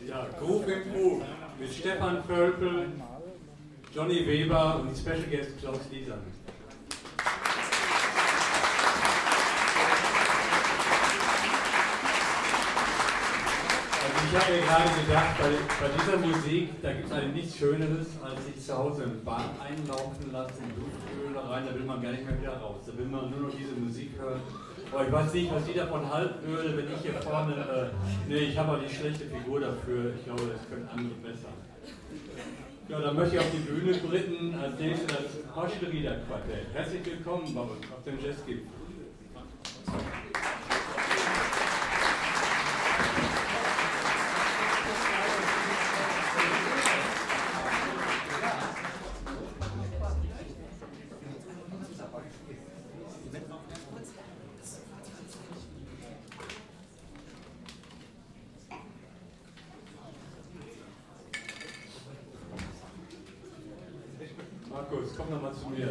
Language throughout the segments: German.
Ja, Groove im Groove mit Stefan Völpel, Johnny Weber und Special Guest Klaus Liesern. Ich habe mir gerade gedacht, bei dieser Musik, da gibt es eigentlich nichts Schöneres, als sich zu Hause im Bad einlaufen lassen, Duftöl rein, da will man gar nicht mehr wieder raus. Da will man nur noch diese Musik hören. Aber ich weiß nicht, was die davon halten würde, wenn ich hier vorne, nee, ich habe auch die schlechte Figur dafür, ich glaube, das können andere besser. Ja, dann möchte ich auf die Bühne bitten, als nächstes das Hoscherieder-Quartett. Herzlich willkommen bei uns auf dem Jazzgipfel. Markus, komm noch mal zu mir.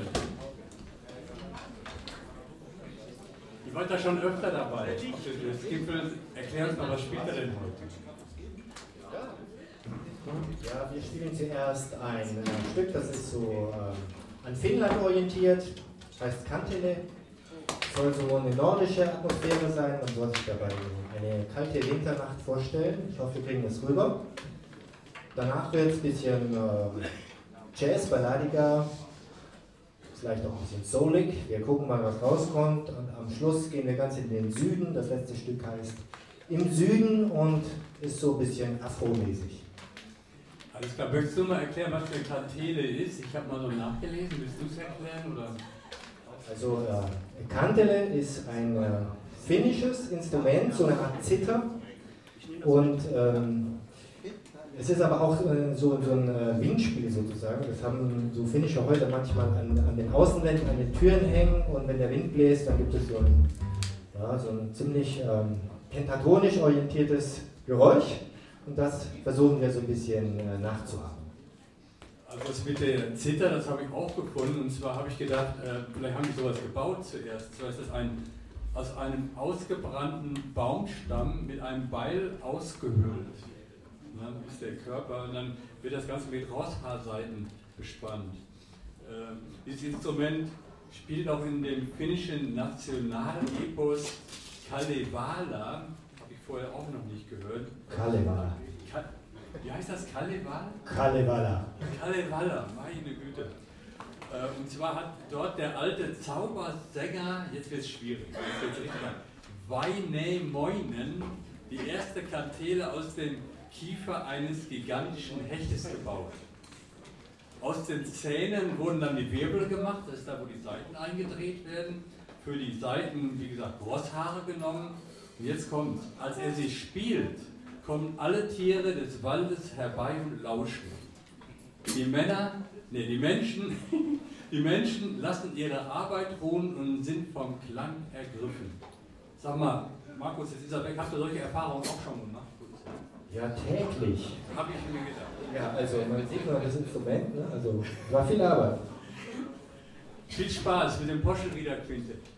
Ihr wart da schon öfter dabei. Das Gipfel, erklär uns mal, was spielt ihr denn heute? Ja, wir spielen zuerst ein Stück, das ist so an Finnland orientiert, heißt Kantele. Soll so eine nordische Atmosphäre sein, man soll sich dabei eine kalte Winternacht vorstellen. Ich hoffe, wir kriegen das rüber. Danach wird es ein bisschen Jazz, Balladiger, vielleicht auch ein bisschen soulig. Wir gucken mal, was rauskommt, und am Schluss gehen wir ganz in den Süden. Das letzte Stück heißt Im Süden und ist so ein bisschen afromäßig. Alles klar, möchtest du mal erklären, was eine Kantele ist? Ich habe mal so nachgelesen, willst du es erklären? Oder? Also Kantele ist ein finnisches Instrument, so eine Art Zither, und es ist aber auch so ein Windspiel sozusagen. Das haben so finnische Häuser manchmal an den Außenwänden, an den Türen hängen, und wenn der Wind bläst, dann gibt es so ein ziemlich pentatonisch orientiertes Geräusch, und das versuchen wir so ein bisschen nachzuahmen. Also das mit der Zither, das habe ich auch gefunden, und zwar habe ich gedacht, vielleicht haben die sowas gebaut zuerst. Zwar ist das aus einem ausgebrannten Baumstamm mit einem Beil ausgehöhlt. Dann ist der Körper, und dann wird das Ganze mit Rosshaarseiten bespannt. Dieses Instrument spielt auch in dem finnischen Nationalepos Kalevala, habe ich vorher auch noch nicht gehört. Kalevala. Wie heißt das? Kalevala? Kalevala. Kalevala, meine Güte. Und zwar hat dort der alte Zaubersänger, jetzt wird es schwierig, Väinämöinen, die erste Kantele aus dem Kiefer eines gigantischen Hechtes gebaut. Aus den Zähnen wurden dann die Wirbel gemacht, das ist da, wo die Saiten eingedreht werden. Für die Saiten, wie gesagt, Rosshaare genommen. Und jetzt kommt, als er sie spielt, kommen alle Tiere des Waldes herbei und lauschen. Die Menschen lassen ihre Arbeit ruhen und sind vom Klang ergriffen. Sag mal, Markus, jetzt ist er weg, hast du solche Erfahrungen auch schon gemacht? Ja, täglich. Habe ich mir gedacht. Ja, also man sieht nur das Instrument, ne? Also war viel Arbeit. Viel Spaß mit dem Hoscherieder-Quintett.